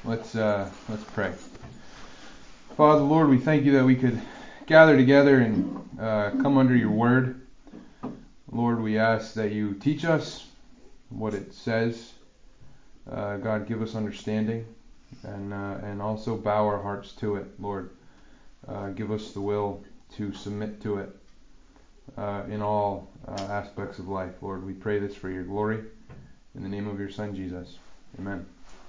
Let's pray. Father, Lord, we thank you that we could gather together and come under your word. Lord, we ask that you teach us what it says. God, give us understanding and also bow our hearts to it, Lord. Give us the will to submit to it in all aspects of life. Lord, we pray this for your glory. In the name of your Son, Jesus. Amen.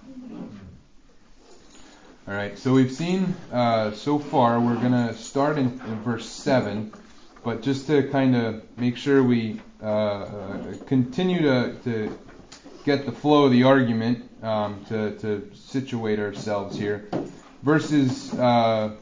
All right, so we've seen so far, we're going to start in verse 7, but just to kind of make sure we continue to get the flow of the argument, to situate ourselves here. Verses 1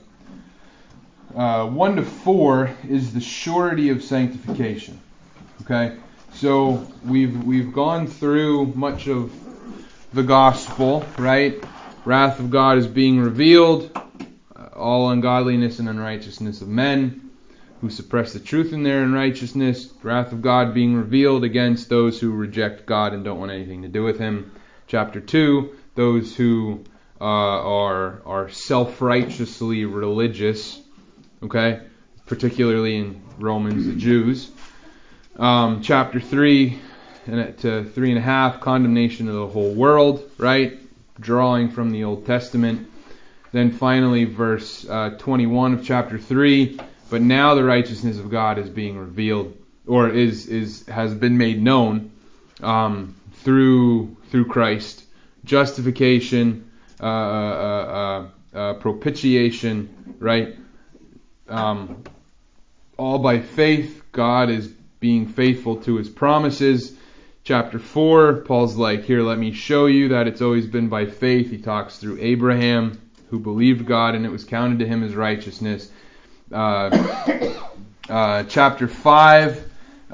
to 4 is the surety of sanctification. Okay, so we've gone through much of the gospel, right? Wrath of God is being revealed, all ungodliness and unrighteousness of men who suppress the truth in their unrighteousness. Wrath of God being revealed against those who reject God and don't want anything to do with Him. Chapter 2, those who are self-righteously religious, okay, particularly in Romans, the Jews. Chapter 3 to 3.5, condemnation of the whole world, right? Drawing from the Old Testament. Then finally, verse 21 of chapter 3. But now the righteousness of God is being revealed, or has been made known through Christ. Justification, propitiation, right? All by faith. God is being faithful to His promises. Chapter 4, Paul's like, here, let me show you that it's always been by faith. He talks through Abraham, who believed God, and it was counted to him as righteousness. Chapter 5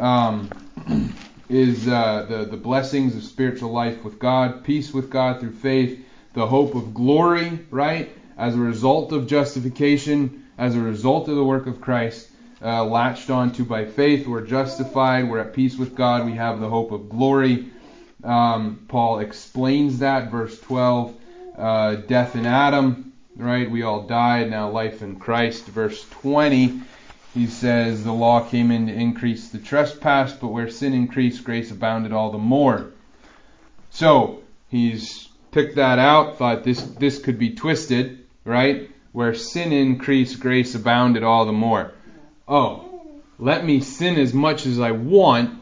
is the blessings of spiritual life with God, peace with God through faith, the hope of glory, right? As a result of justification, as a result of the work of Christ, latched onto by faith, we're justified, we're at peace with God, we have the hope of glory. Paul explains that, verse 12, death in Adam, right? We all died, now life in Christ. Verse 20, he says, the law came in to increase the trespass, but where sin increased, grace abounded all the more. So, he's picked that out, thought this could be twisted, right? Where sin increased, grace abounded all the more. Oh, let me sin as much as I want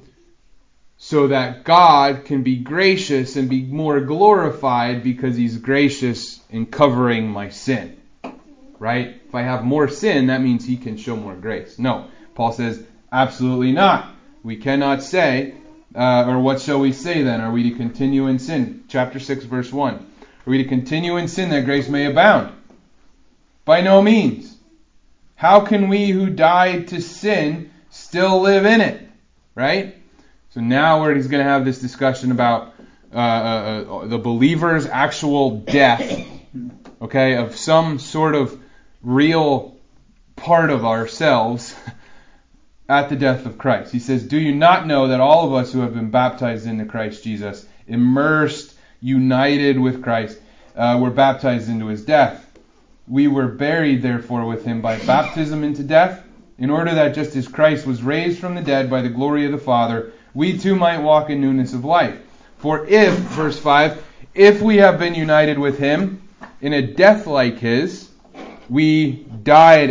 so that God can be gracious and be more glorified because He's gracious in covering my sin. Right? If I have more sin, that means He can show more grace. No. Paul says, absolutely not. We cannot say, or what shall we say then? Are we to continue in sin? Chapter 6, verse 1. Are we to continue in sin that grace may abound? By no means. How can we who died to sin still live in it? Right? So now he's going to have this discussion about the believer's actual death, okay, of some sort of real part of ourselves at the death of Christ. He says, do you not know that all of us who have been baptized into Christ Jesus, immersed, united with Christ, were baptized into His death? We were buried, therefore, with Him by baptism into death, in order that just as Christ was raised from the dead by the glory of the Father, we too might walk in newness of life. For if, verse 5, if we have been united with Him in a death like His, we died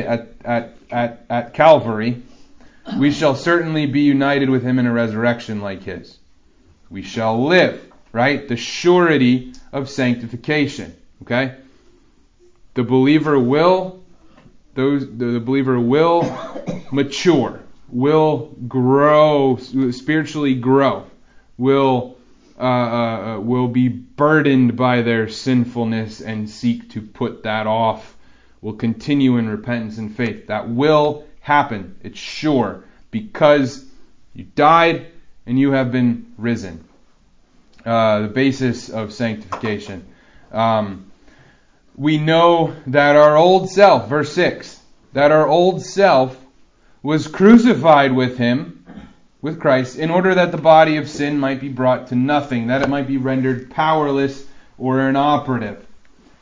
at Calvary, we shall certainly be united with Him in a resurrection like His. We shall live, right? The surety of sanctification, okay? The believer will mature, will grow, spiritually grow, will be burdened by their sinfulness and seek to put that off, will continue in repentance and faith. That will happen. It's sure, because you died and you have been risen. The basis of sanctification. We know that our old self, verse 6, that our old self was crucified with Him, with Christ, in order that the body of sin might be brought to nothing, that it might be rendered powerless or inoperative.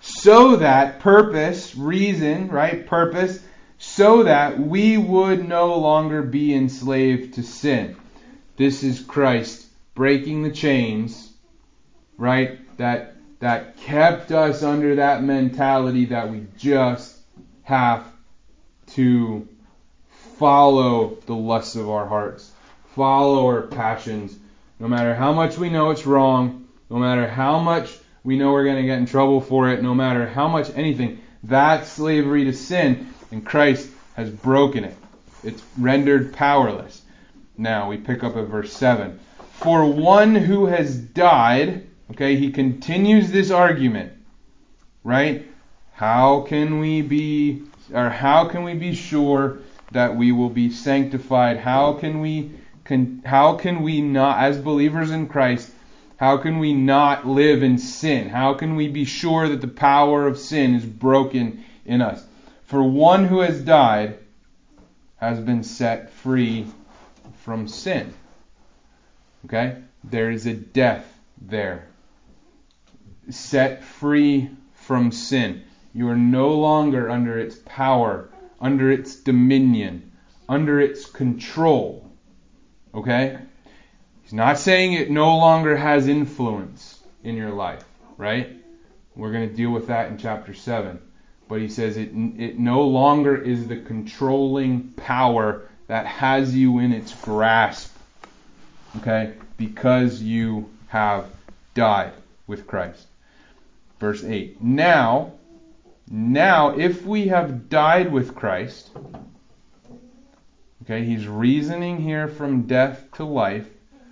so that, purpose, reason, right, purpose, so that we would no longer be enslaved to sin. This is Christ breaking the chains, right, that kept us under that mentality that we just have to follow the lusts of our hearts, follow our passions, no matter how much we know it's wrong, no matter how much we know we're going to get in trouble for it, no matter how much anything. That's slavery to sin, and Christ has broken it. It's rendered powerless. Now we pick up at verse 7. For one who has died, okay, he continues this argument, right? How can we be sure that we will be sanctified? How can we not, as believers in Christ, how can we not live in sin? How can we be sure that the power of sin is broken in us? For one who has died has been set free from sin. Okay? There is a death there. Set free from sin. You are no longer under its power, under its dominion, under its control. Okay? He's not saying it no longer has influence in your life, right? We're going to deal with that in chapter 7. But he says it no longer is the controlling power that has you in its grasp, okay? Because you have died with Christ. Verse 8. Now, if we have died with Christ, okay, he's reasoning here from death to life,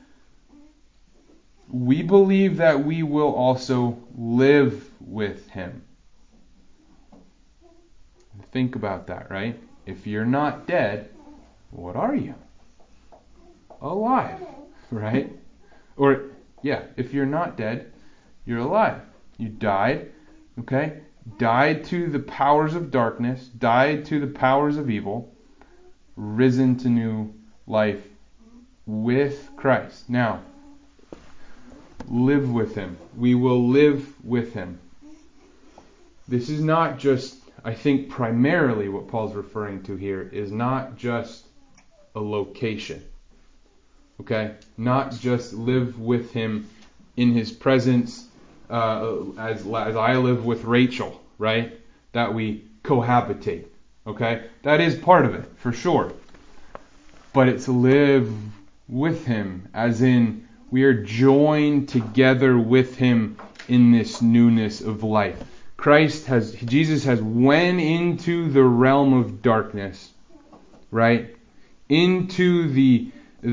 we believe that we will also live with him. Think about that, right? If you're not dead, what are you? Alive, right? Or, if you're not dead, you're alive. You died, okay? Died to the powers of darkness, died to the powers of evil, risen to new life with Christ. Now, live with him. We will live with him. This is not just, I think primarily what Paul's referring to here is not just a location. Okay? Not just live with him in his presence as I live with Rachel, right? That we cohabitate. Okay? That is part of it, for sure. But it's live with him, as in we are joined together with him in this newness of life. Jesus has went into the realm of darkness, right? Into he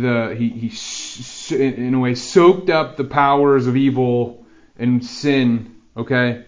in a way soaked up the powers of evil and sin, okay?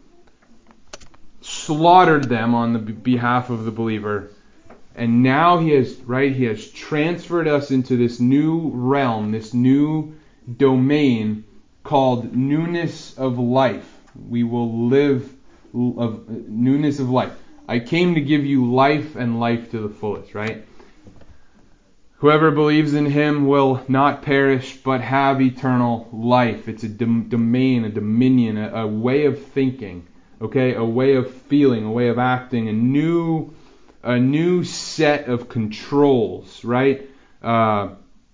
Slaughtered them on the behalf of the believer. And now he has transferred us into this new realm, this new domain called newness of life. We will live of newness of life. I came to give you life and life to the fullest, right? Whoever believes in him will not perish, but have eternal life. It's a domain, a dominion, a way of thinking, okay? A way of feeling, a way of acting, a new set of controls, right? A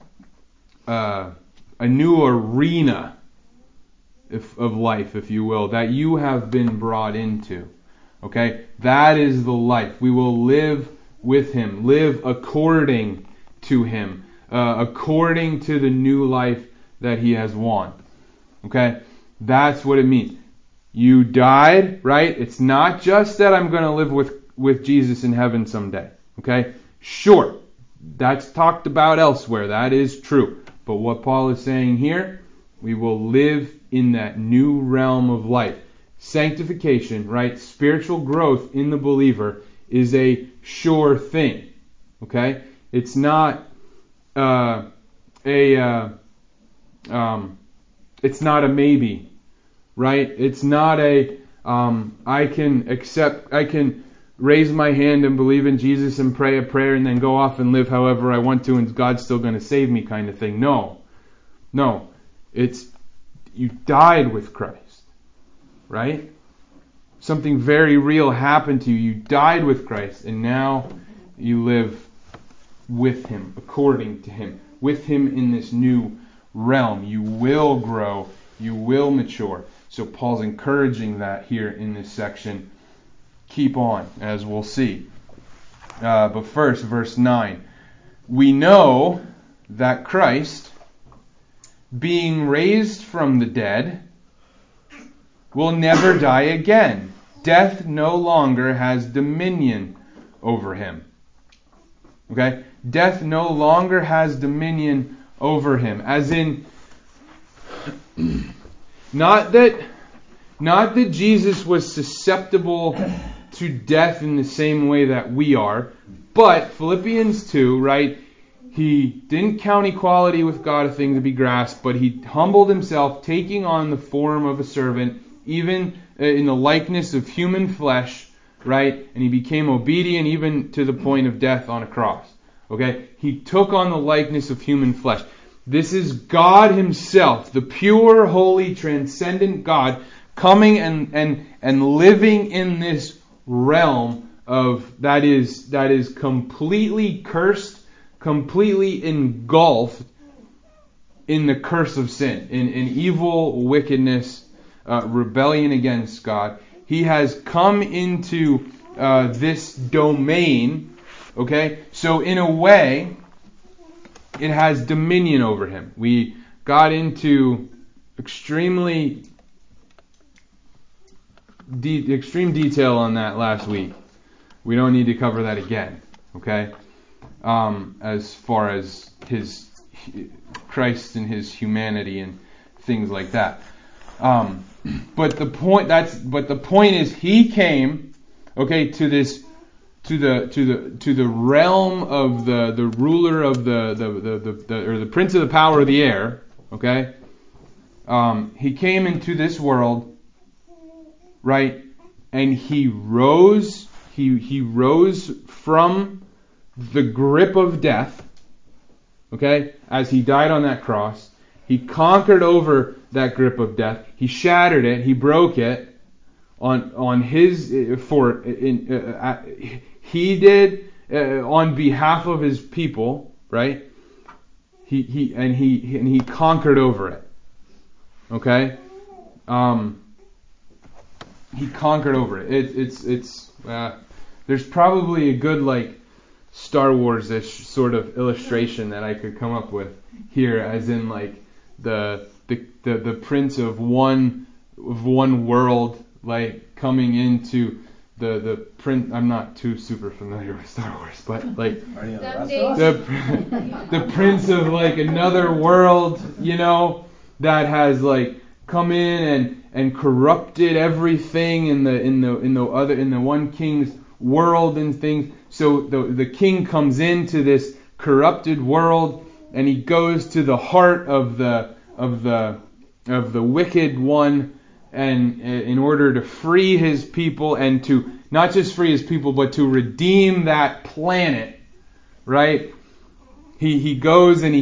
new arena of life, if you will, that you have been brought into. Okay? That is the life. We will live with him, live according to him, according to the new life that he has won. Okay? That's what it means. You died, right? It's not just that I'm going to live with Jesus in heaven someday. Okay? Sure. That's talked about elsewhere. That is true. But what Paul is saying here, we will live in that new realm of life. Sanctification, right? Spiritual growth in the believer is a sure thing. Okay? It's not it's not a maybe, right? It's not I can raise my hand and believe in Jesus and pray a prayer and then go off and live however I want to and God's still going to save me kind of thing. No. It's you died with Christ, right? Something very real happened to you. You died with Christ, and now you live with Him, according to Him, with Him in this new realm. You will grow, you will mature. So Paul's encouraging that here in this section. Keep on, as we'll see. But first, verse 9. We know that Christ, being raised from the dead, will never die again. Death no longer has dominion over him. Okay? Death no longer has dominion over him. As in, not that Jesus was susceptible to death in the same way that we are, but Philippians 2, right? He didn't count equality with God a thing to be grasped, but he humbled himself, taking on the form of a servant, even in the likeness of human flesh, right? And he became obedient even to the point of death on a cross. Okay? He took on the likeness of human flesh. This is God Himself, the pure, holy, transcendent God, coming and living in this realm of that is completely cursed, completely engulfed in the curse of sin, in evil, wickedness, rebellion against God. He has come into this domain, okay? So in a way, it has dominion over him. We got into extreme detail on that last week. We don't need to cover that again, okay? As far as his Christ and His humanity and things like that. But the point is, He came, okay, to the realm of the ruler of the prince of the power of the air, okay? He came into this world, right? And He rose from the grip of death, okay? As He died on that cross. He conquered over that grip of death. He shattered it. He broke it on His He did on behalf of His people, right? He conquered over it. Okay? He conquered over it. There's probably a good Star Wars-ish sort of illustration that I could come up with here, as in the prince of one world, coming into the prince. I'm not too super familiar with Star Wars, but the prince of another world, that has come in and corrupted everything in the one king's world and things. So the king comes into this corrupted world, and he goes to the heart of the wicked one, and in order to free his people, and to not just free his people, but to redeem that planet, right? He goes and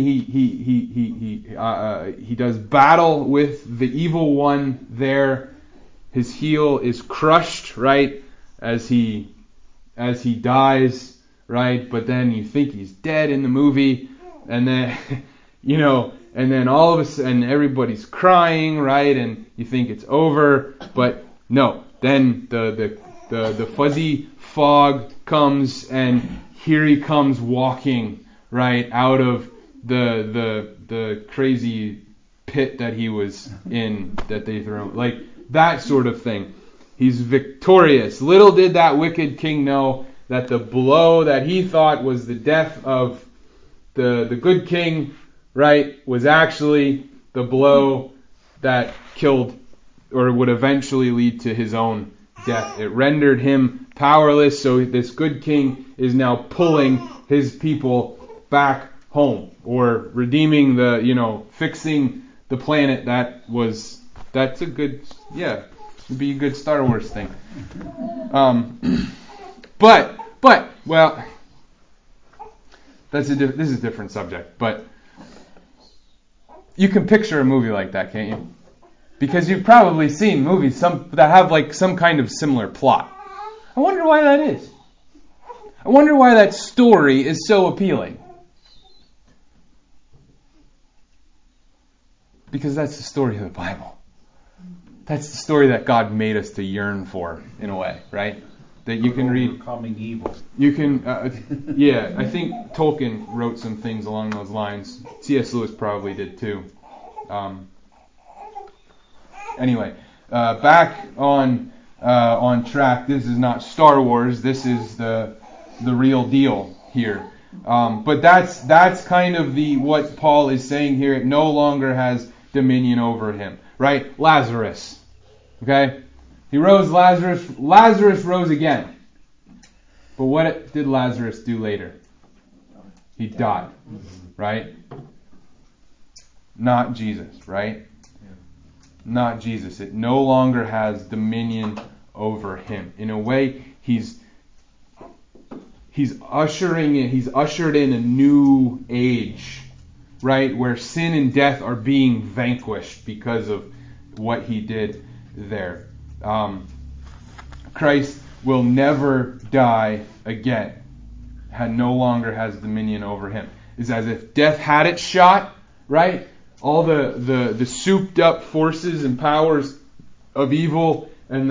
he does battle with the evil one there. His heel is crushed, right, as he dies, right? But then you think he's dead in the movie, and then and then all of a sudden everybody's crying, right? And you think it's over, but no. Then the fuzzy fog comes, and here he comes walking, right, out of the crazy pit that he was in, that they threw him, that sort of thing. He's victorious. Little did that wicked king know that the blow that he thought was the death of the good king, right, was actually the blow that killed, or would eventually lead to his own death. It rendered him powerless, so this good king is now pulling his people back home, or redeeming fixing the planet. That's a good, would be a good Star Wars thing. But well, this is a different subject. But you can picture a movie like that, can't you? Because you've probably seen movies that have like some kind of similar plot. I wonder why that is. I wonder why that story is so appealing. Because that's the story of the Bible. That's the story that God made us to yearn for, in a way, right? That you can read. Overcoming evil. You can, yeah. I think Tolkien wrote some things along those lines. C.S. Lewis probably did too. Anyway, back on track. This is not Star Wars. This is the real deal here. But that's kind of what Paul is saying here. It no longer has dominion over him, right? Lazarus, okay? He rose. Lazarus rose again. But what did Lazarus do later? He died, right? Not Jesus, right? Not Jesus. It no longer has dominion over him. In a way, he's ushered in a new age, right? Where sin and death are being vanquished because of what he did there. Christ will never die again. No longer has dominion over him. It's as if death had its shot, right? All the souped up forces and powers of evil and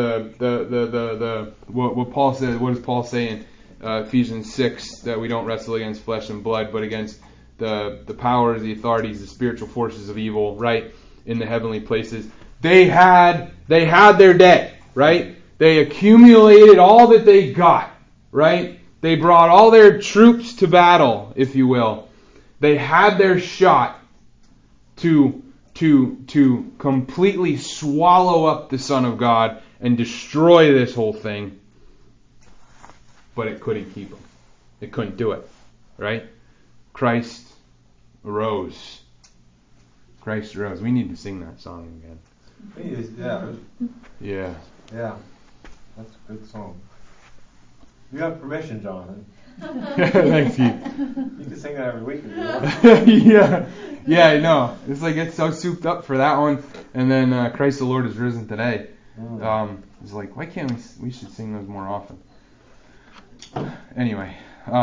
what Paul said. What does Paul say in Ephesians 6, that we don't wrestle against flesh and blood, but against the powers, the authorities, the spiritual forces of evil, right, in the heavenly places. They had their day, right? They accumulated all that they got, right? They brought all their troops to battle, if you will. They had their shot to completely swallow up the Son of God and destroy this whole thing. But it couldn't keep him. It couldn't do it. Right? Christ arose. Christ arose. We need to sing that song again. Yeah. Yeah. That's a good song. You have permission, Jonathan. Thank you. You can sing that every week if you want. Yeah, I know. It's like it's so souped up for that one, and then Christ the Lord is risen today. It's like, why can't we should sing those more often. Anyway,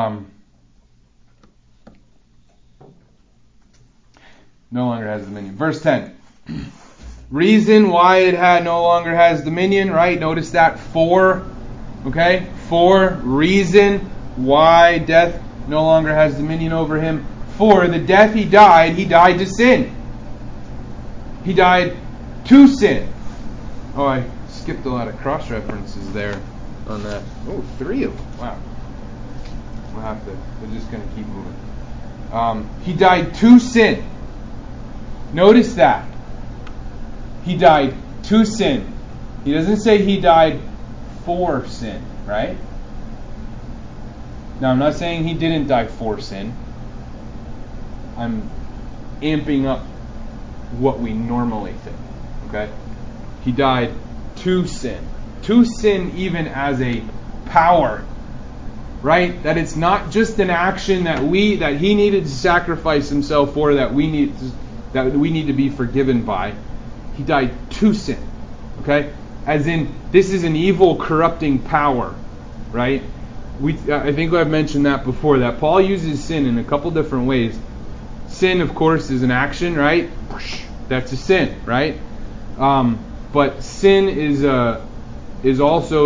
no longer has dominion. Verse 10. Reason why it no longer has dominion, right? Notice that for, okay? For reason why death no longer has dominion over him. For the death he died to sin. He died to sin. Oh, I skipped a lot of cross references there on that. Oh, 3 of them. Wow. We're just going to keep moving. He died to sin. Notice that. He died to sin. He doesn't say he died for sin, right? Now, I'm not saying he didn't die for sin. I'm amping up what we normally think, okay? He died to sin. To sin even as a power, right? That it's not just an action that he needed to sacrifice himself for, that we need to be forgiven by. He died to sin, okay? As in, this is an evil, corrupting power, right? I think I've mentioned that before, that Paul uses sin in a couple different ways. Sin, of course, is an action, right? That's a sin, right? But sin is also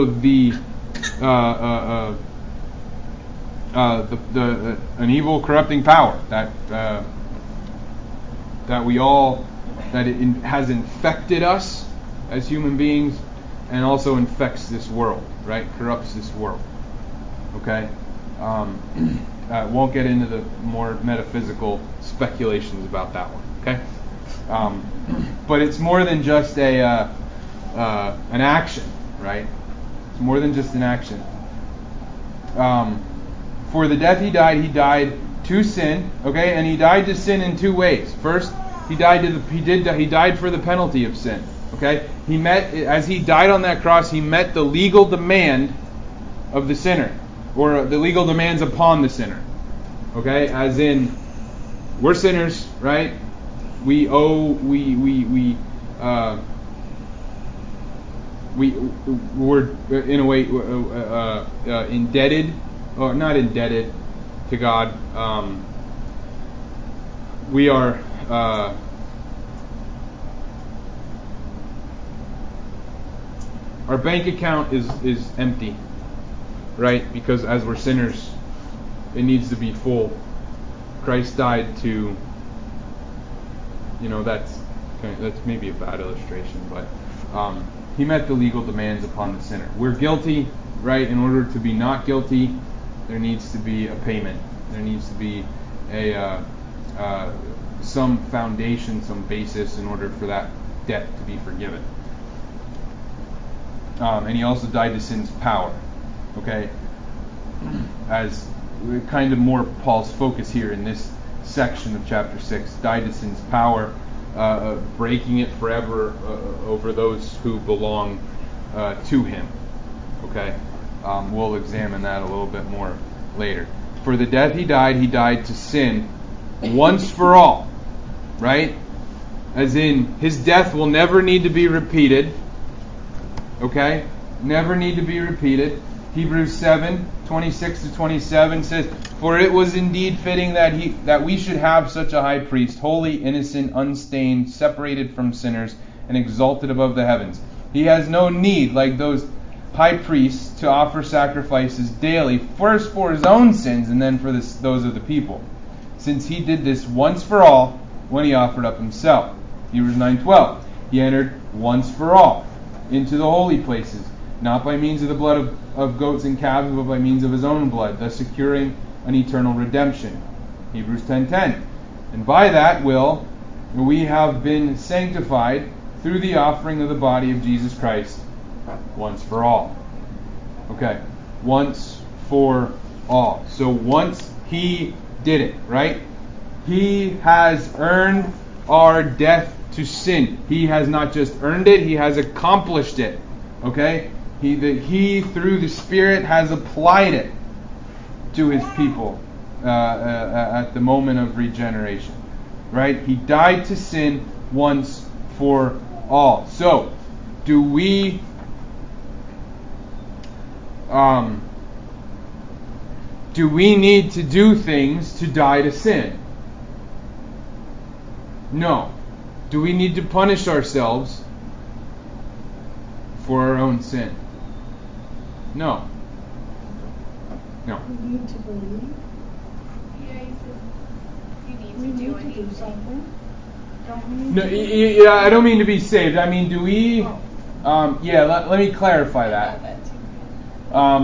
an evil, corrupting power that it has infected us as human beings, and also infects this world, right? Corrupts this world. Okay? Won't get into the more metaphysical speculations about that one. Okay? But it's more than just an action, right? It's more than just an action. For the death he died to sin. Okay, and he died to sin in 2 ways. First, he died for the penalty of sin. Okay, as he died on that cross, he met the legal demand of the sinner, or the legal demands upon the sinner. Okay, as in, we're sinners, right? We we're in a way indebted, or not indebted to God. We are our bank account is empty, right? Because as we're sinners, it needs to be full. Christ died to, that's maybe a bad illustration, but He met the legal demands upon the sinner. We're guilty, right? In order to be not guilty, there needs to be a payment. There needs to be some foundation, some basis in order for that debt to be forgiven. And He also died to sin's power. Okay? As kind of more Paul's focus here in this section of chapter 6, died to sin's power, breaking it forever over those who belong to Him. Okay? We'll examine that a little bit more later. For the death He died to sin once for all. Right? As in, His death will never need to be repeated. Okay? Never need to be repeated. Hebrews 7:26-27 says, "For it was indeed fitting that we should have such a high priest, holy, innocent, unstained, separated from sinners, and exalted above the heavens. He has no need, like those high priests, to offer sacrifices daily, first for His own sins and then for those of the people, since He did this once for all when He offered up Himself." Hebrews 9:12, "He entered once for all into the holy places, not by means of the blood of goats and calves, but by means of His own blood, thus securing an eternal redemption." Hebrews 10:10, "And by that will we have been sanctified through the offering of the body of Jesus Christ once for all." Okay, once for all. So once He did it, right? He has earned our death to sin. He has not just earned it, He has accomplished it. Okay? He through the Spirit has applied it to His people at the moment of regeneration. Right? He died to sin once for all. So, do we need to do things to die to sin? No. Do we need to punish ourselves for our own sin? No. No. We need to believe. Yeah, you need to do something. Don't we need No, to yeah, I don't mean to be saved. I mean, do we? Let me clarify that. Are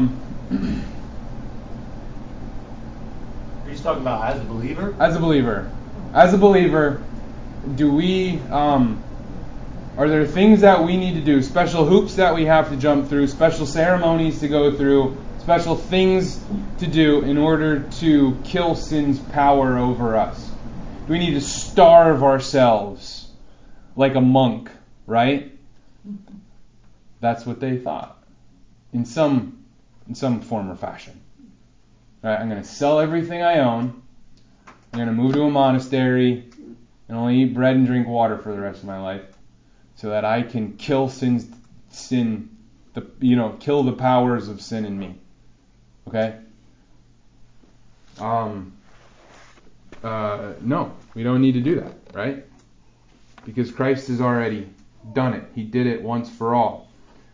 you just talking about as a believer? As a believer, do we? Are there things that we need to do? Special hoops that we have to jump through? Special ceremonies to go through? Special things to do in order to kill sin's power over us? Do we need to starve ourselves like a monk? Right? That's what they thought, in some form or fashion. Right? I'm going to sell everything I own. I'm going to move to a monastery and only eat bread and drink water for the rest of my life, so that I can kill kill the powers of sin in me. Okay? No, we don't need to do that, right? Because Christ has already done it. He did it once for all.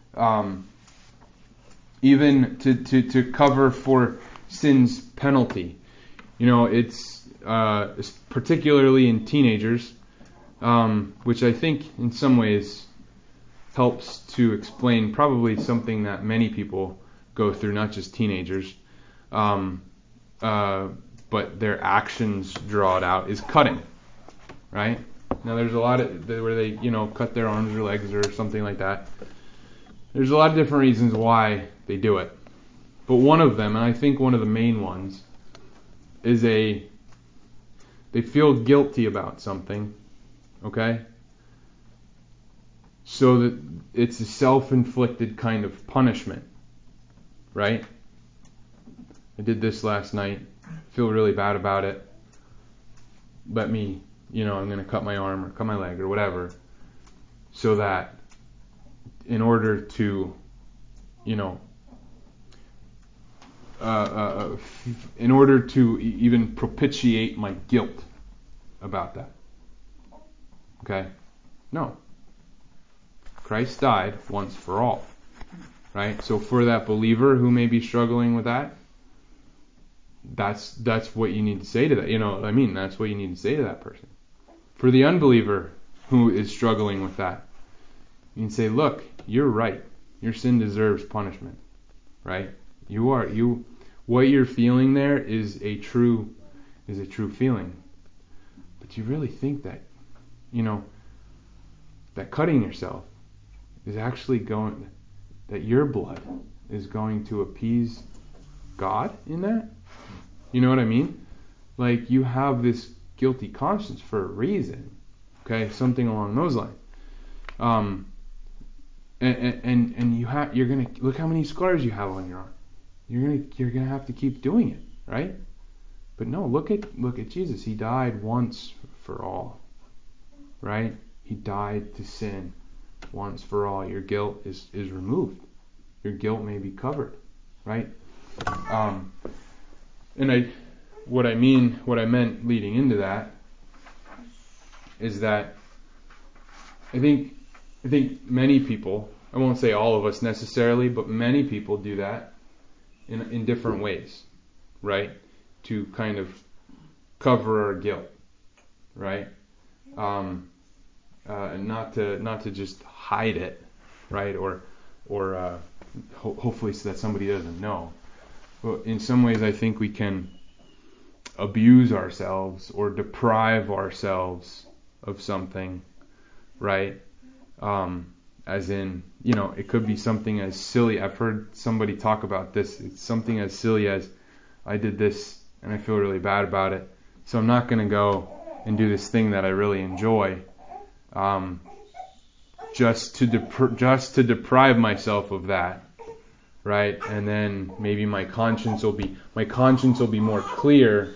Even to cover for sin's penalty. It's particularly in teenagers, which I think in some ways helps to explain probably something that many people go through, not just teenagers, but their actions draw it out, is cutting, right? Now there's a lot of where they, cut their arms or legs or something like that. There's a lot of different reasons why they do it. But one of them, and I think one of the main ones, is they feel guilty about something, okay? So that it's a self-inflicted kind of punishment, right? I did this last night. Feel really bad about it. Let me, I'm going to cut my arm or cut my leg or whatever. so that in order to, in order to even propitiate my guilt about that. Okay? No. Christ died once for all. Right? So for that believer who may be struggling with that, that's what you need to say to that. You know what I mean? That's what you need to say to that person. For the unbeliever who is struggling with that, you can say, look, you're right. Your sin deserves punishment. Right? What you're feeling there is a true feeling. But you really think that, that cutting yourself is actually that your blood is going to appease God in that? You know what I mean? Like, you have this guilty conscience for a reason. Okay? Something along those lines. And you're gonna look how many scars you have on your arm. You're gonna have to keep doing it, right? But no, look at Jesus. He died once for all, right? He died to sin once for all. Your guilt is removed. Your guilt may be covered, right? And what I meant leading into that is that I think many people, I won't say all of us necessarily, but many people do that in different ways, right? To kind of cover our guilt, right? Not to just hide it, right? Or hopefully so that somebody doesn't know. But in some ways, I think we can abuse ourselves or deprive ourselves of something, right? As in, it could be something as silly. I've heard somebody talk about this. It's something as silly as, I did this and I feel really bad about it, so I'm not going to go and do this thing that I really enjoy, just to deprive myself of that, right? And then maybe my conscience will be more clear,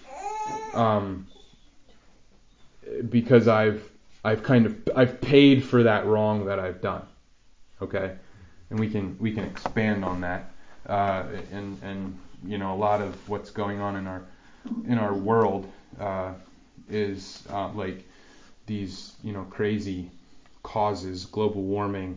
because I've paid for that wrong that I've done. Okay, and we can expand on that, and a lot of what's going on in our world is like these crazy causes, global warming,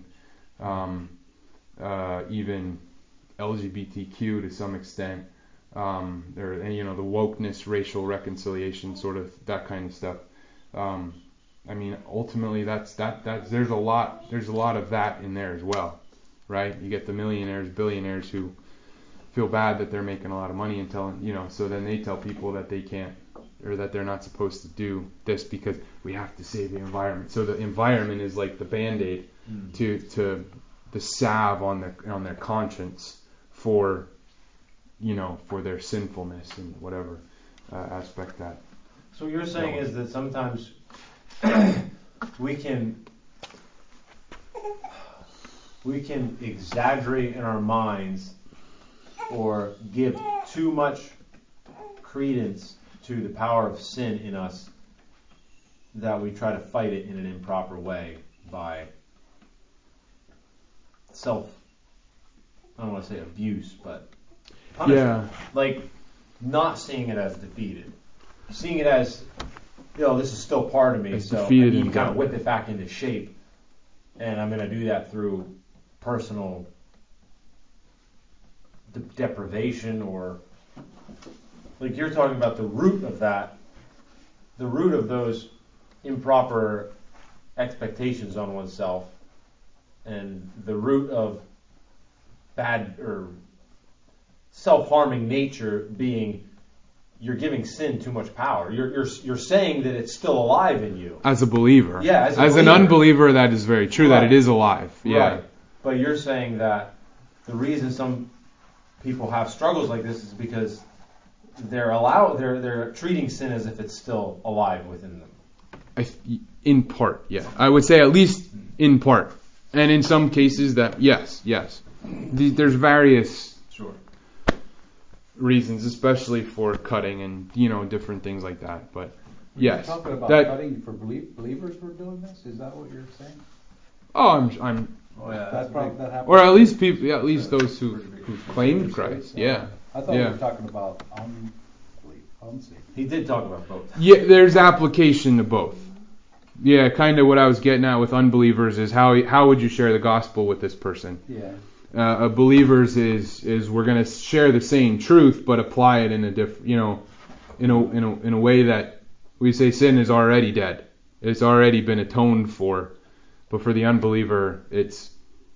even LGBTQ to some extent, or the wokeness, racial reconciliation, sort of that kind of stuff. Ultimately, that's there's a lot of that in there as well, right? You get the millionaires, billionaires who feel bad that they're making a lot of money and so then they tell people that they can't, or that they're not supposed to do this because we have to save the environment. So the environment is like the Band-Aid to the salve on their conscience for their sinfulness and whatever aspect that. So what you're saying is that sometimes we can exaggerate in our minds or give too much credence to the power of sin in us, that we try to fight it in an improper way by I don't want to say abuse, but punishment. Yeah. Like not seeing it as defeated. Seeing it as, this is still part of me, it's so I defeated need to and kind of done. whip it back into shape. And I'm going to do that through personal deprivation, or like you're talking about the root of that, the root of those improper expectations on oneself, and the root of bad or self-harming nature being you're giving sin too much power. You're saying that it's still alive in you. As a believer. Yeah, as an believer. Unbeliever, that is very true, Right. that it is alive. Yeah. Right. But you're saying that the reason some people have struggles like this is because they're treating sin as if it's still alive within them. In part, yeah. I would say at least in part. And in some cases that, yes. There's various Sure. reasons, especially for cutting and, different things like that. But, You're yes. talking about That, cutting for believers who are doing this? Is that what you're saying? Oh, I'm Oh yeah, That happens. or at least people, yeah, at least those who claimed Christ. Yeah. I thought we Yeah. were talking about unsaved. He did talk about both. Yeah, there's application to both. Yeah, kind of what I was getting at with unbelievers is how would you share the gospel with this person? Yeah. Believers is we're going to share the same truth but apply it in a different, in a way that we say sin is already dead. It's already been atoned for. But for the unbeliever, it's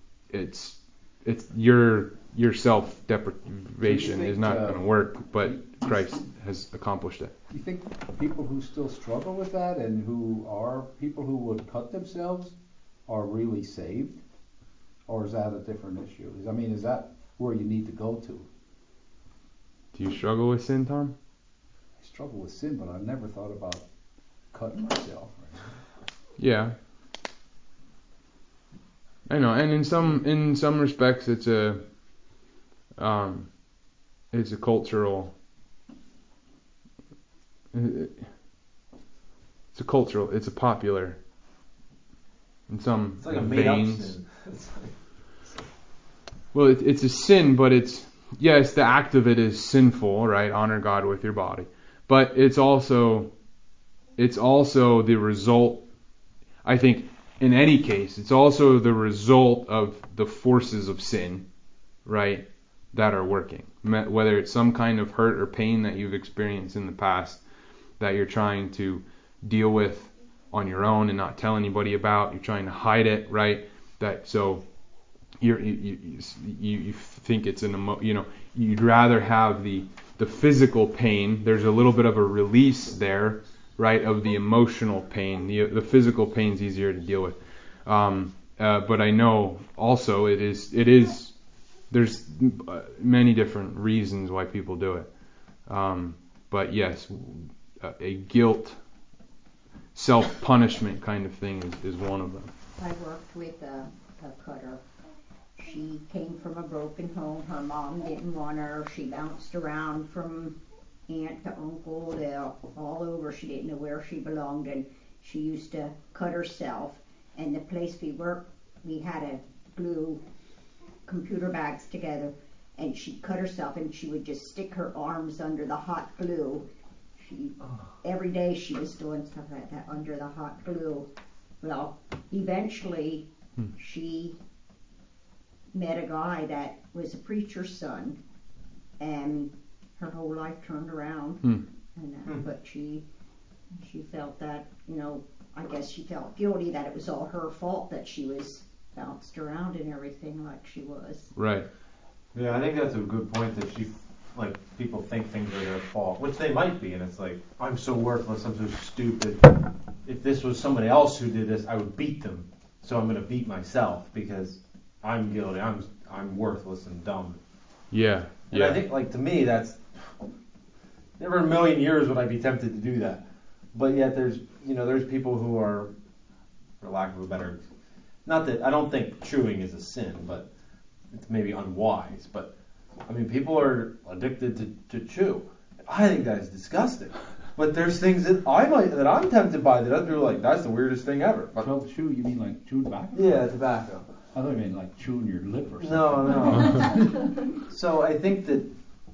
your self-deprivation is not going to work, but Christ has accomplished it. You think people who still struggle with that and who are people who would cut themselves are really saved? Or is that a different issue? Is that where you need to go to? Do you struggle with sin, Tom? I struggle with sin, but I've never thought about cutting myself. Right? Yeah. I know, and in some respects it's a cultural it's a popular in some It's like a made up veins. sin. Well, it's a sin, but it's the act of it is sinful, right? Honor God with your body, but it's also the result. I think in any case, it's also the result of the forces of sin, right? That are working. Whether it's some kind of hurt or pain that you've experienced in the past that you're trying to deal with on your own and not tell anybody about. You're trying to hide it, right? You think it's you'd rather have the physical pain. There's a little bit of a release there, right, of the emotional pain. The physical pain's easier to deal with. But I know also it is there's many different reasons why people do it. But yes, a guilt, self-punishment kind of thing is one of them. I worked with a cutter. She came from a broken home. Her mom didn't want her. She bounced around from aunt to uncle to all over. She didn't know where she belonged, and she used to cut herself. And the place we worked, we had to glue computer bags together, and she cut herself, and she would just stick her arms under the hot glue. Every day she was doing stuff like that under the hot glue. Well, eventually she met a guy that was a preacher's son, and her whole life turned around. But she felt that, I guess she felt guilty that it was all her fault that she was bounced around and everything like she was. Right. Yeah, I think that's a good point that people think things are their fault, which they might be, and it's like, I'm so worthless, I'm so stupid. If this was somebody else who did this, I would beat them. So I'm going to beat myself because I'm guilty. I'm worthless and dumb. Yeah. And I think, to me, that's never in a million years would I be tempted to do that. But yet there's people who are, for lack of a better, not that I don't think chewing is a sin, but it's maybe unwise. But people are addicted to chew. I think that is disgusting. But there's things that I'm tempted by that other people are like, that's the weirdest thing ever. But Chew, you mean like chew tobacco? yeah, tobacco. I thought you meant like chewing your lip or something. No. So I think that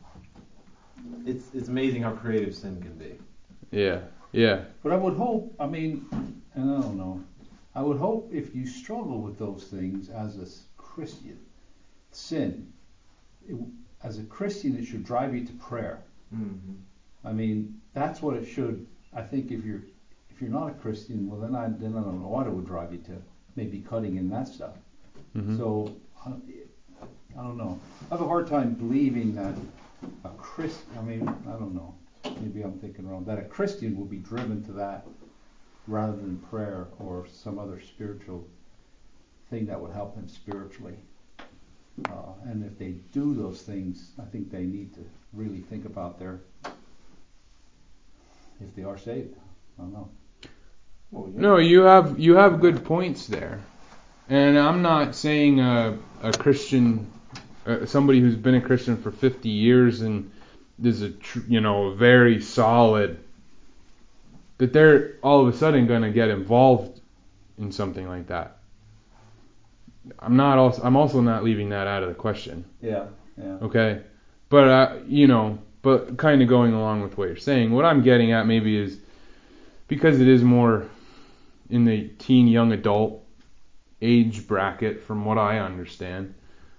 it's amazing how creative sin can be. Yeah. Yeah. But I would hope, and I don't know, I would hope if you struggle with those things as a Christian, sin, as a Christian, it should drive you to prayer. Mm-hmm. That's what it should. I think if you're not a Christian, well then I don't know what it would drive you to. Maybe cutting in that stuff. Mm-hmm. So I don't know. I have a hard time believing that a Christian. I don't know. Maybe I'm thinking wrong. That a Christian will be driven to that rather than prayer or some other spiritual thing that would help them spiritually. And if they do those things, I think they need to really think about if they are saved. I don't know. Well, yeah. No, you have good points there, and I'm not saying a Christian, somebody who's been a Christian for 50 years and is very solid, that they're all of a sudden going to get involved in something like that. I'm also not leaving that out of the question. Yeah. Okay, but but kind of going along with what you're saying, what I'm getting at maybe is because it is more in the teen young adult age bracket, from what I understand.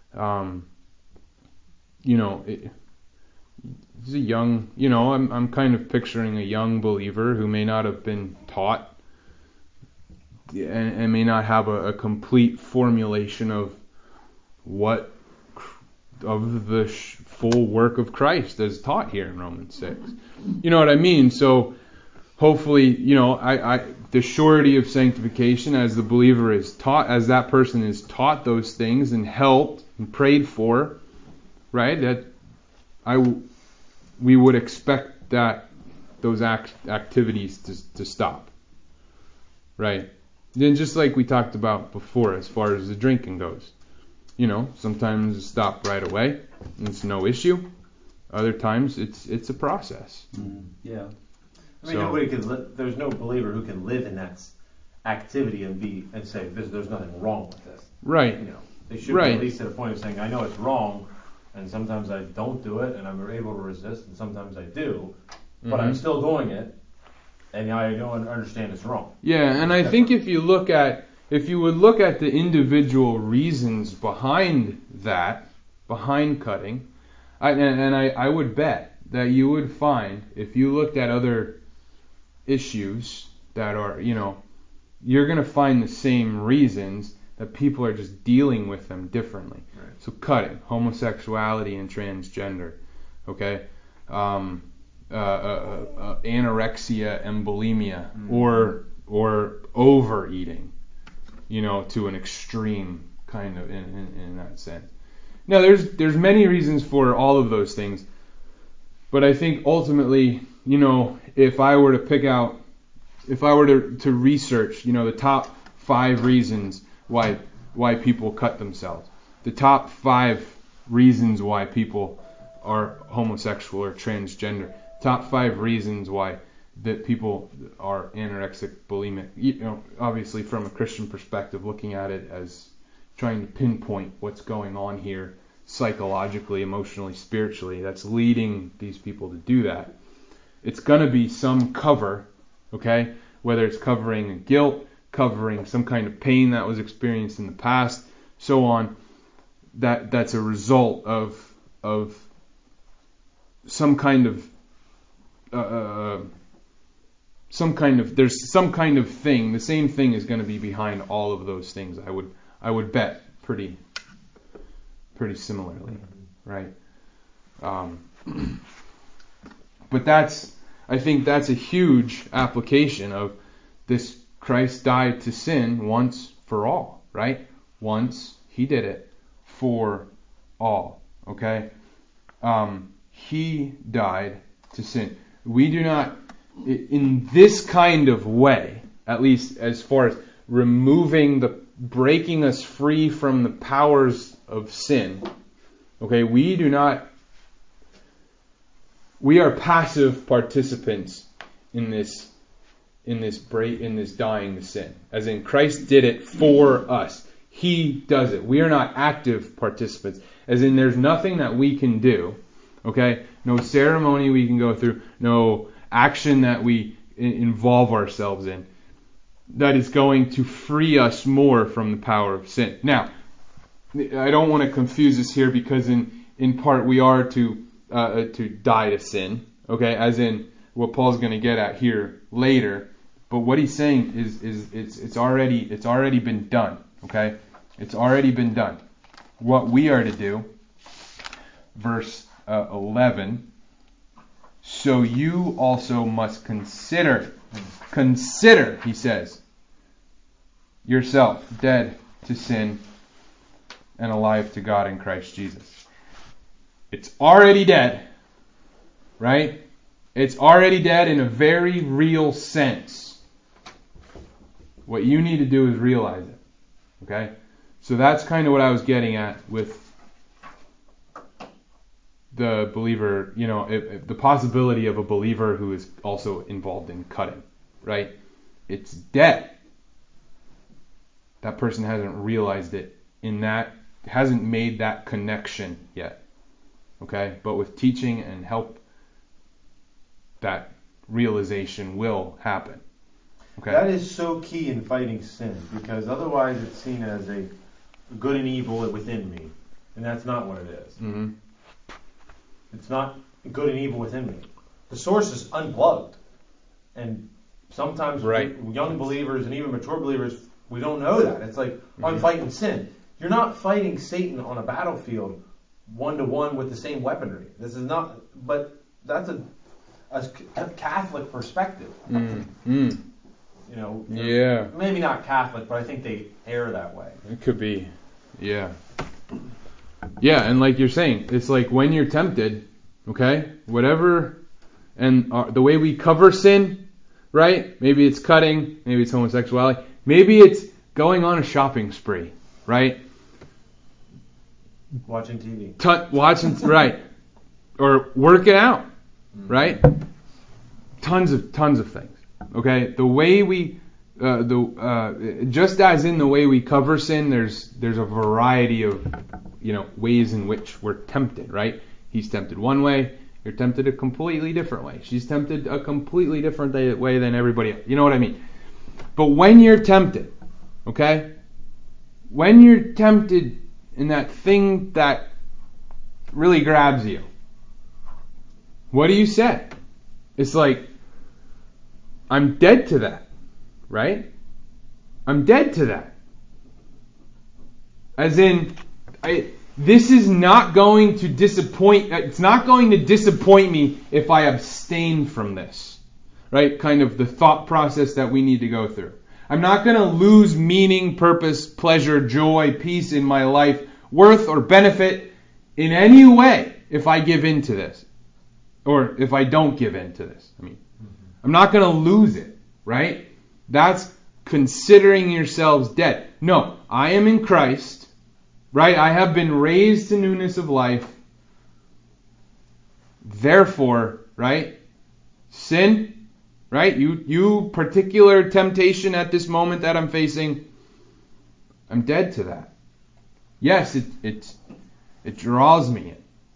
It's a young, I'm kind of picturing a young believer who may not have been taught and may not have a complete formulation of the full work of Christ as taught here in Romans 6. You know what I mean? So hopefully, the surety of sanctification as the believer is taught, as that person is taught those things and helped and prayed for, right? That we would expect that those activities to stop, right? Then just like we talked about before, as far as the drinking goes, sometimes it stop right away and it's no issue. Other times it's a process. Yeah. I mean, there's no believer who can live in that activity and say there's nothing wrong with this. Right. They should be at least at a point of saying, I know it's wrong, and sometimes I don't do it, and I'm able to resist, and sometimes I do, but I'm still doing it, and I don't understand it's wrong. Yeah, and I think if you would look at the individual reasons behind cutting, I would bet that you would find, if you looked at other issues that are, you're going to find the same reasons, that people are just dealing with them differently. Right. So cutting, homosexuality and transgender, okay, anorexia and bulimia, or overeating, to an extreme kind of in that sense. Now there's many reasons for all of those things, but I think ultimately, if I were to research, the top 5 reasons why people cut themselves, the top 5 reasons why people are homosexual or transgender, top 5 reasons why that people are anorexic, bulimic, obviously from a Christian perspective, looking at it as trying to pinpoint what's going on here psychologically, emotionally, spiritually, that's leading these people to do that. It's going to be some cover, okay? Whether it's covering guilt, covering some kind of pain that was experienced in the past, so on. That's a result of some kind of there's some kind of thing. The same thing is going to be behind all of those things. I would bet pretty similarly, right? But I think that's a huge application of this. Christ died to sin once for all, right? Once he did it for all, okay? He died to sin. We do not, in this kind of way, at least as far as breaking us free from the powers of sin, okay, we are passive participants in this dying to sin. As in, Christ did it for us. He does it. We are not active participants. As in, there's nothing that we can do. Okay? No ceremony we can go through. No action that we involve ourselves in that is going to free us more from the power of sin. Now, I don't want to confuse us here, because in part we are to die to sin. Okay? As in what Paul's going to get at here later. But what he's saying is it's already been done. Okay? It's already been done. What we are to do, verse 11, so you also must consider, he says, yourself dead to sin and alive to God in Christ Jesus. It's already dead, right? It's already dead in a very real sense. What you need to do is realize it. Okay? So that's kind of what I was getting at with the believer, the possibility of a believer who is also involved in cutting, right? It's dead. That person hasn't realized it in that, hasn't made that connection yet. Okay? But with teaching and help, that realization will happen. Okay? That is so key in fighting sin, because otherwise it's seen as a good and evil within me, and that's not what it is. Mm-hmm. It's not good and evil within me. The source is unplugged, and sometimes young believers and even mature believers, we don't know that. It's like, I'm fighting sin. You're not fighting Satan on a battlefield 1-to-1 with the same weaponry. This is not, but that's a Catholic perspective. Mm-hmm. You know, yeah. Maybe not Catholic, but I think they err that way. It could be. Yeah. Yeah, and like you're saying, it's like when you're tempted, okay, whatever, and the way we cover sin, right? Maybe it's cutting, maybe it's homosexuality, maybe it's going on a shopping spree, right? Watching TV. Right. Or working out, right? Tons of things. Okay, the way we, just as in the way we cover sin, there's a variety of, ways in which we're tempted, right? He's tempted one way, you're tempted a completely different way. She's tempted a completely different way than everybody else. You know what I mean? But when you're tempted, okay, when you're tempted in that thing that really grabs you, what do you say? It's like, I'm dead to that, right? I'm dead to that. As in, this is not going to disappoint, it's not going to disappoint me if I abstain from this, right? Kind of the thought process that we need to go through. I'm not going to lose meaning, purpose, pleasure, joy, peace in my life, worth or benefit in any way if I give in to this. Or if I don't give in to this. I'm not going to lose it, right? That's considering yourselves dead. No, I am in Christ, right? I have been raised to newness of life. Therefore, right? Sin, right? You particular temptation at this moment that I'm facing, I'm dead to that. Yes, it draws me in.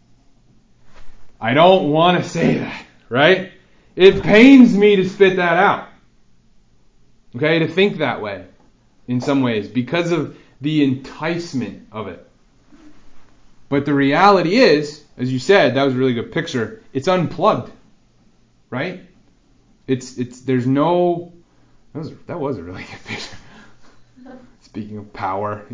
I don't want to say that, right? It pains me to spit that out. Okay, to think that way in some ways because of the enticement of it. But the reality is, as you said, that was a really good picture, it's unplugged. Right? There's no, that was a really good picture. Speaking of power,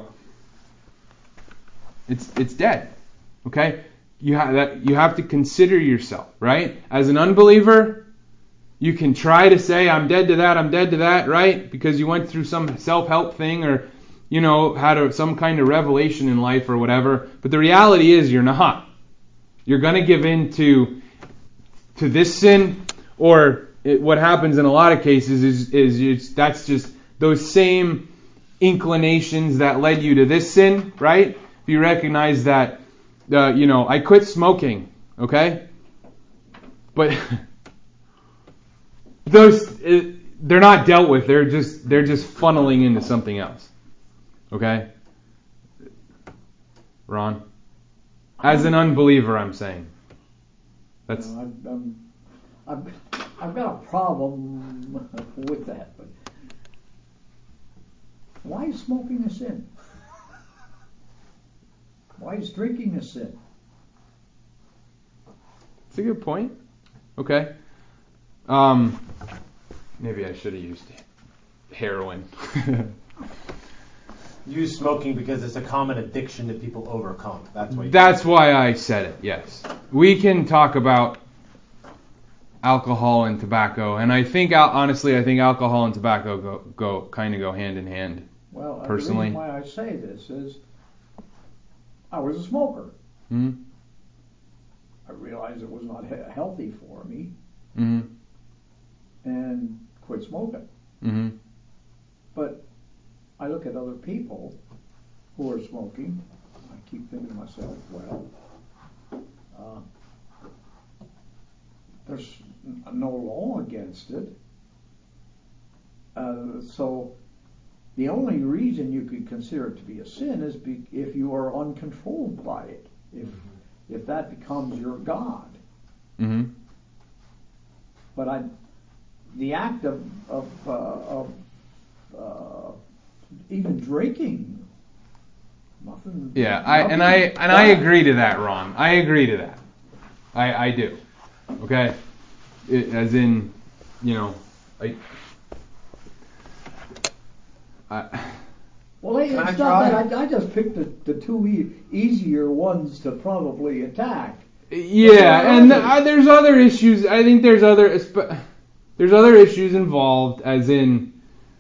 it's dead. Okay? You have to consider yourself, right? As an unbeliever, you can try to say, I'm dead to that, right? Because you went through some self-help thing or, had some kind of revelation in life or whatever. But the reality is you're not. You're going to give in to this sin, or what happens in a lot of cases is that's just those same inclinations that led you to this sin, right? If you recognize that, I quit smoking, okay? But those, they're not dealt with. They're just funneling into something else, okay? Ron, as an unbeliever, I'm saying that's. I've got a problem with that. But why is smoking a sin? Why is drinking a sin? It's a good point. Okay. Maybe I should have used heroin. Use smoking because it's a common addiction that people overcome. That's why I said it, yes. We can talk about alcohol and tobacco, and I think, honestly, alcohol and tobacco go hand in hand. Well, personally. The reason why I say this is I was a smoker. Mm-hmm. I realized it was not healthy for me, mm-hmm. and quit smoking. Mm-hmm. But I look at other people who are smoking. I keep thinking to myself, well, there's no law against it. So The only reason you could consider it to be a sin is if you are uncontrolled by it. If that becomes your God. Mm-hmm. But the act of even drinking, nothing. Yeah, I agree to that, Ron. I agree to that. I do. Okay, as in, Well, it's Can I not try? that I just picked the two easier ones to probably attack. Yeah, and there's other issues. I think there's other issues involved, as in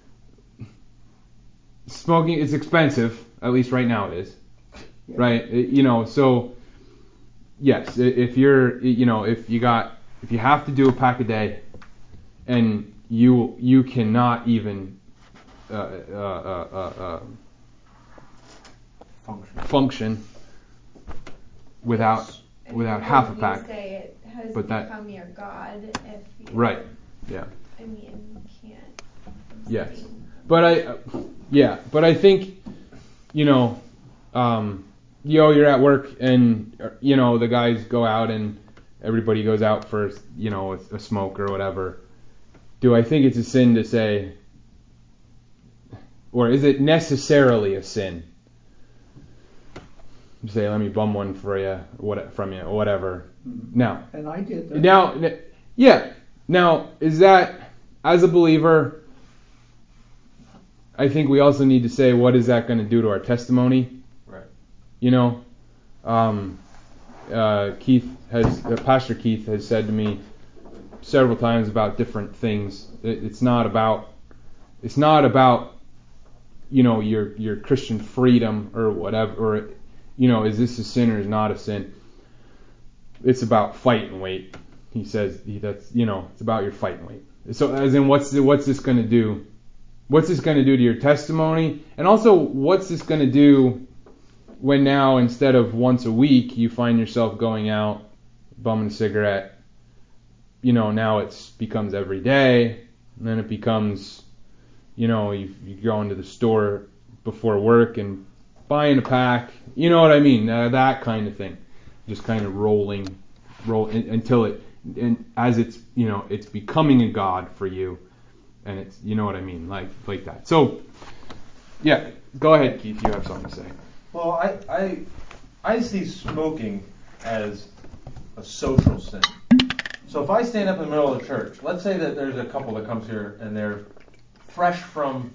smoking. It's expensive, at least right now it is, Yeah. right? So yes, if you have to do a pack a day, and you cannot even function without half a pack. You say it has But that- become your God if you Right. Yeah. I mean, you can't. Yes. But I think, you're at work and, the guys go out and everybody goes out for, a smoke or whatever. Do I think it's a sin to say, or is it necessarily a sin to say, let me bum one for you, from you, or whatever? Now, And I did that. Now, is that, as a believer, I think we also need to say, what is that going to do to our testimony? Right. Pastor Keith has said to me several times about different things. It's not about your Christian freedom or whatever, or is this a sin or is not a sin? It's about fight and weight. He says it's about your fight and weight. So as in, what's this going to do? What's this going to do to your testimony? And also, what's this going to do when now, instead of once a week, you find yourself going out, bumming a cigarette? Now it becomes every day. And then it becomes, you go into the store before work and buying a pack. You know what I mean? That kind of thing. Just kind of roll until it's becoming a God for you. And it's, you know what I mean, like that. So, yeah, go ahead, Keith. You have something to say. Well, I see smoking as a social sin. So if I stand up in the middle of the church, let's say that there's a couple that comes here and they're fresh from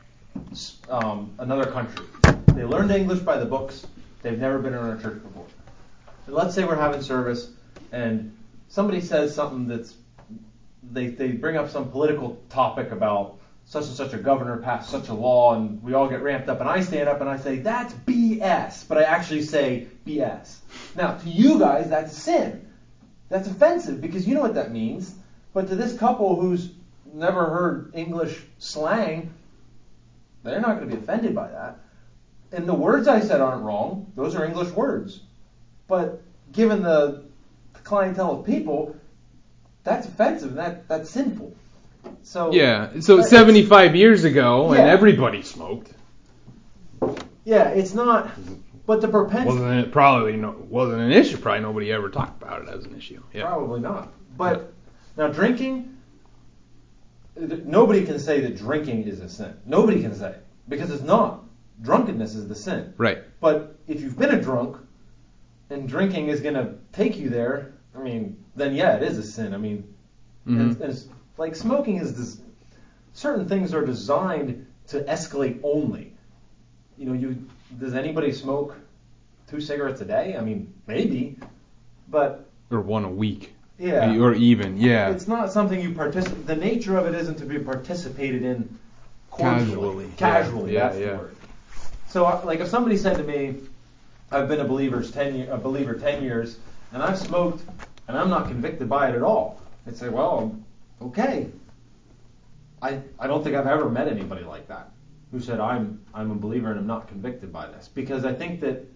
another country. They learned English by the books. They've never been in our church before. And let's say we're having service and somebody says something that's they bring up some political topic about such and such a governor passed such a law, and we all get ramped up, and I stand up and I say, that's BS, but I actually say BS. Now, to you guys, that's a sin. That's offensive, because you know what that means. But to this couple who's never heard English slang, they're not going to be offended by that. And the words I said aren't wrong. Those are English words. But given the clientele of people, that's offensive, and that's sinful. So 75 years ago, and everybody smoked. Yeah, it's not. But the propensity wasn't an issue. Probably nobody ever talked about it as an issue. Yeah. Probably not. But now drinking, nobody can say that drinking is a sin. Nobody can say, because it's not. Drunkenness is the sin. Right. But if you've been a drunk, and drinking is going to take you there, then it is a sin. And it's like smoking is this. Certain things are designed to escalate only. Does anybody smoke 2 cigarettes a day? Maybe, but or one a week. Yeah. Or even, yeah. It's not something you participate. The nature of it isn't to be participated in cordially. Casually. That's the word. So, like, if somebody said to me, "I've been a believer 10 years, and I've smoked, and I'm not convicted by it at all," I'd say, "Well, okay." I don't think I've ever met anybody like that who said, I'm a believer and I'm not convicted by this, because I think that,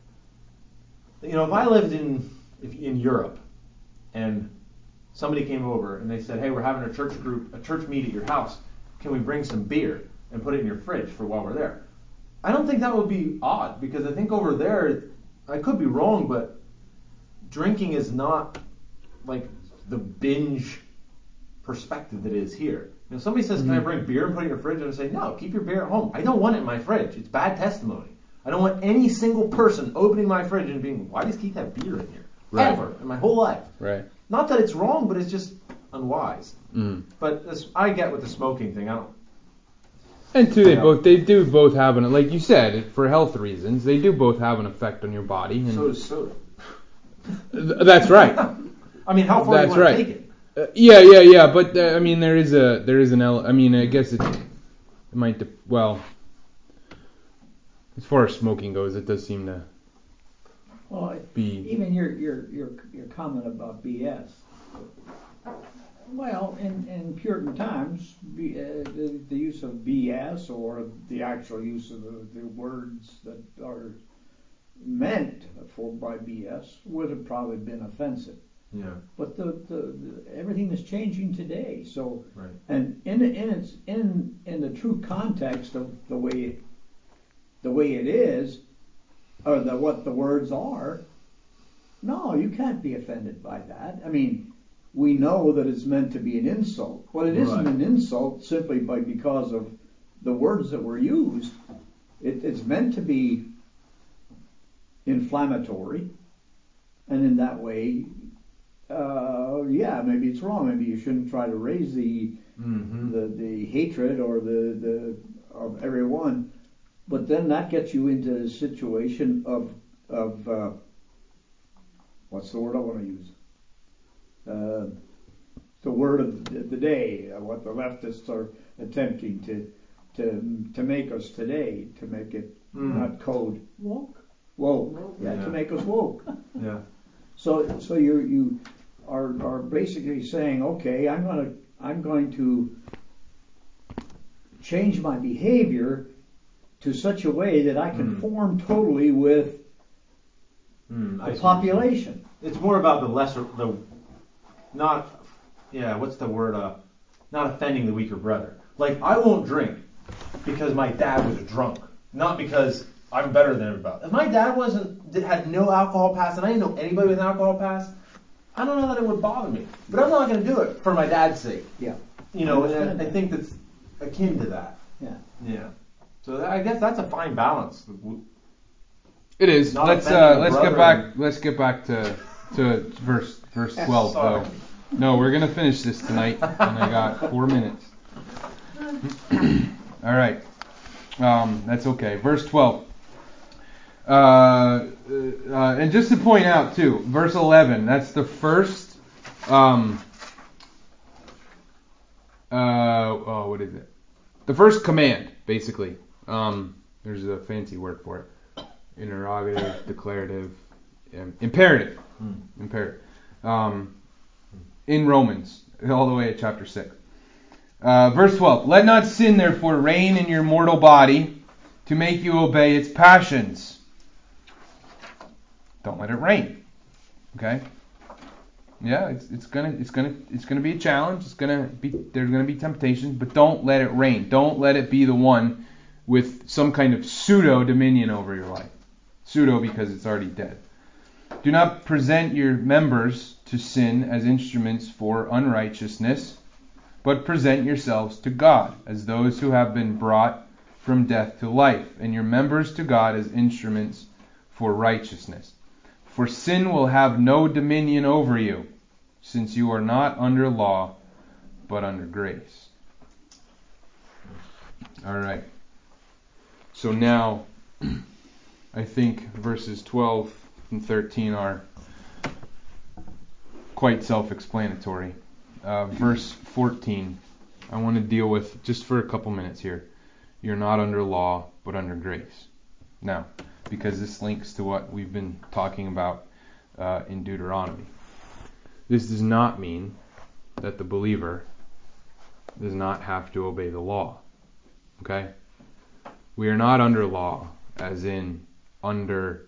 if I lived in Europe and somebody came over and they said, "Hey, we're having a church meet at your house. Can we bring some beer?" and put it in your fridge for while we're there. I don't think that would be odd, because I think over there, I could be wrong, but drinking is not like the binge perspective that it is here. If somebody says, can I bring beer and put it in your fridge? And I say, no, keep your beer at home. I don't want it in my fridge. It's bad testimony. I don't want any single person opening my fridge and being, why does Keith have beer in here? Right. Ever in my whole life. Right. Not that it's wrong, but it's just unwise. Mm. But this, I get with the smoking thing. I don't. And two, they do both have an, like you said, for health reasons, they do both have an effect on your body. And So does soda. That's right. I mean, how far do you want to take it? Yeah. But I mean, there is an I mean, I guess it might. Well, as far as smoking goes, it does seem to Well, be. even your comment about BS. Well, in Puritan times, the use of BS or the actual use of the words that are meant by BS would have probably been offensive. Yeah. But the everything is changing today. So, Right. and in the true context of the way it is, or what the words are, no, you can't be offended by that. I mean, we know that it's meant to be an insult, but it isn't an insult simply because of the words that were used. It's meant to be inflammatory, and in that way, maybe it's wrong. Maybe you shouldn't try to raise the hatred or the of everyone. But then that gets you into a situation of what's the word I want to use? The word of the day, what the leftists are attempting to make us today, to make it not code woke, to make us woke. Yeah. So you are basically saying, okay, I'm going to change my behavior to such a way that I conform totally with the population. It's more about what's the word? Not offending the weaker brother. Like, I won't drink because my dad was a drunk, not because I'm better than everybody. If my dad had no alcohol past, and I didn't know anybody with an alcohol past, I don't know that it would bother me. But I'm not going to do it for my dad's sake. Yeah. You know, and I think that's akin to that. Yeah. Yeah. So I guess that's a fine balance. It is. Not Let's get back. Let's get back to verse 12 though. No, we're gonna finish this tonight, and I got 4 minutes. All right. That's okay. Verse 12. And just to point out too, verse 11. That's the first. What is it? The first command, basically. There's a fancy word for it. Interrogative, declarative, imperative. Imperative. In Romans, all the way at chapter 6. Verse 12. Let not sin, therefore, reign in your mortal body to make you obey its passions. Don't let it reign. Okay? Yeah, it's gonna be a challenge. There's gonna be temptations, but don't let it reign. Don't let it be the one with some kind of pseudo dominion over your life. Pseudo because it's already dead. Do not present your members to sin as instruments for unrighteousness, but present yourselves to God as those who have been brought from death to life, and your members to God as instruments for righteousness. For sin will have no dominion over you, since you are not under law, but under grace. All right. So now, I think verses 12 and 13 are quite self-explanatory. Verse 14, I want to deal with just for a couple minutes here. You're not under law, but under grace. Now, because this links to what we've been talking about in Deuteronomy. This does not mean that the believer does not have to obey the law. Okay? We are not under law, as in under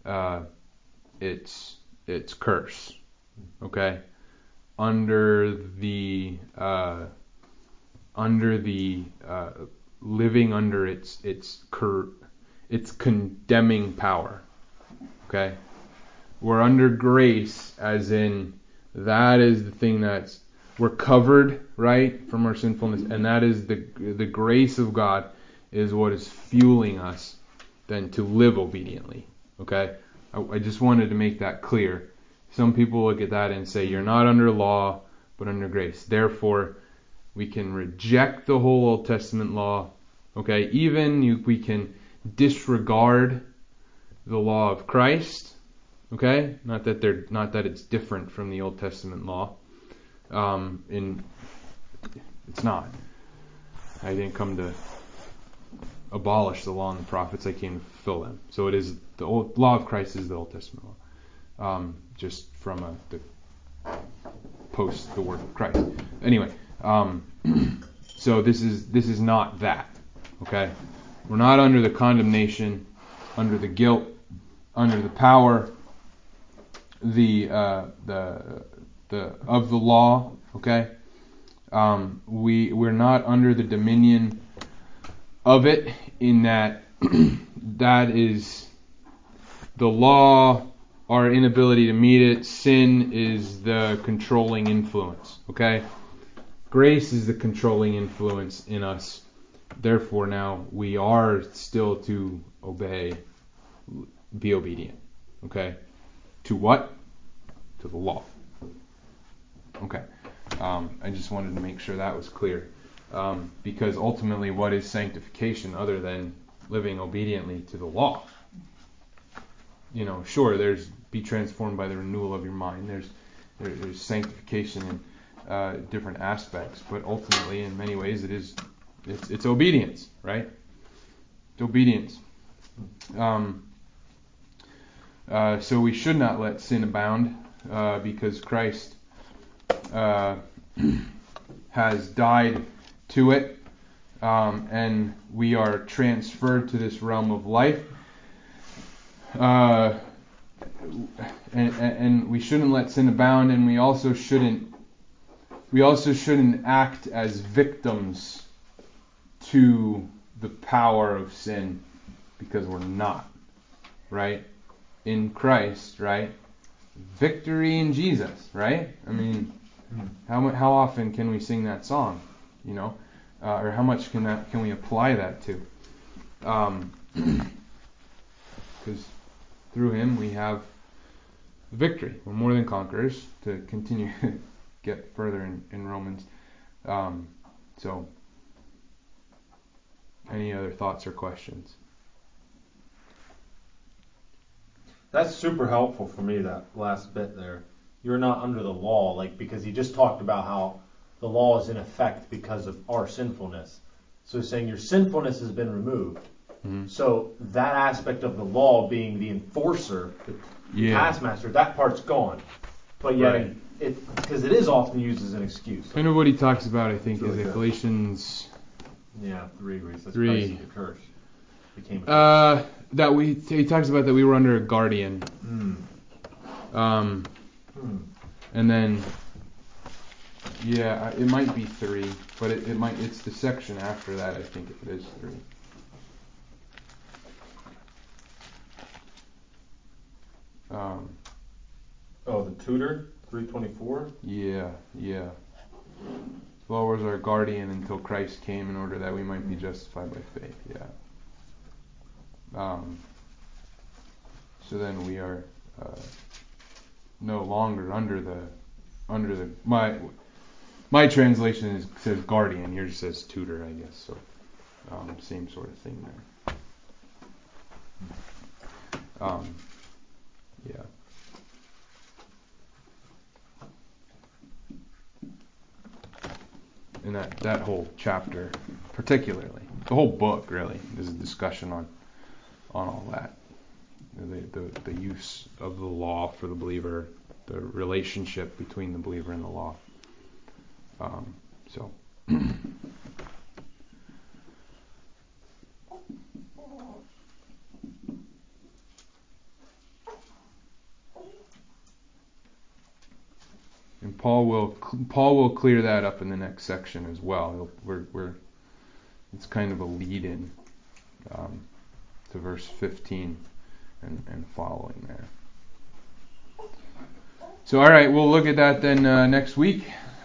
its curse. Okay? Under the living under its condemning power. Okay? We're under grace, as in that is the thing that's we're covered, right, from our sinfulness, and that is the grace of God is what is fueling us then to live obediently. Okay? I just wanted to make that clear. Some people look at that and say you're not under law, but under grace. Therefore, we can reject the whole Old Testament law. Okay? We can disregard the law of Christ. Okay? Not that it's different from the Old Testament law. It's not. I didn't come to abolish the law and the prophets. I came to fulfill them. So it is the law of Christ is the Old Testament law, just from the post the work of Christ. Anyway, so this is not that. Okay, we're not under the condemnation, under the guilt, under the power, of the law. Okay, we're not under the dominion of it, in that that is the law, our inability to meet it. Sin is the controlling influence. Okay, grace is the controlling influence in us. Therefore, now we are still to obey, be obedient. Okay, to what? To the law. Okay, I just wanted to make sure that was clear. Because ultimately, what is sanctification other than living obediently to the law? Sure, there's be transformed by the renewal of your mind. There's sanctification in different aspects, but ultimately, in many ways, it's obedience, right? It's obedience. So we should not let sin abound, because Christ has died to it, and we are transferred to this realm of life, and we shouldn't let sin abound, and we also shouldn't act as victims to the power of sin, because we're not, right? In Christ, right? Victory in Jesus, right? I mean, how often can we sing that song? Or how much can we apply that to? Because through Him we have victory. We're more than conquerors. To continue get further in Romans. So, any other thoughts or questions? That's super helpful for me, that last bit there. You're not under the law, because he just talked about how the law is in effect because of our sinfulness. So he's saying your sinfulness has been removed. Mm-hmm. So that aspect of the law being the enforcer, the taskmaster, that part's gone. But yet, because it is often used as an excuse. Kind of what he talks about, I think, is that Galatians 3 where he says 3. Christ is the curse. Became a curse. He talks about that we were under a guardian. And then it might be 3, but it's the section after that, I think it is 3. The tutor, 324? Yeah. Law was our guardian until Christ came in order that we might be justified by faith. So then we are no longer under the my translation says guardian. Yours says tutor, I guess. So same sort of thing there. And that whole chapter, particularly, the whole book really, is a discussion on all that. The use of the law for the believer, the relationship between the believer and the law. And Paul will clear that up in the next section as well. We're It's kind of a lead-in to verse 15 and following there. So, all right, we'll look at that then next week.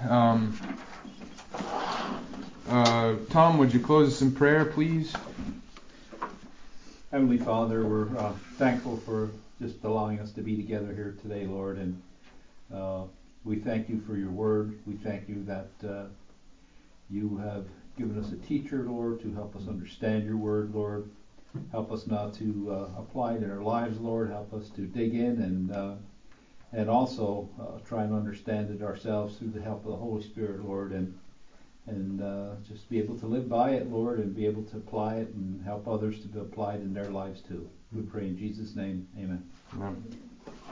Tom, would you close us in prayer, please? Heavenly Father, we're thankful for just allowing us to be together here today, Lord, and we thank you for your word. We thank you that you have given us a teacher, Lord, to help us understand your word, Lord. Help us not to apply it in our lives, Lord. Help us to dig in and also try and understand it ourselves through the help of the Holy Spirit, Lord, and just be able to live by it, Lord, and be able to apply it and help others to be applied in their lives too. We pray in Jesus' name. Amen. Amen.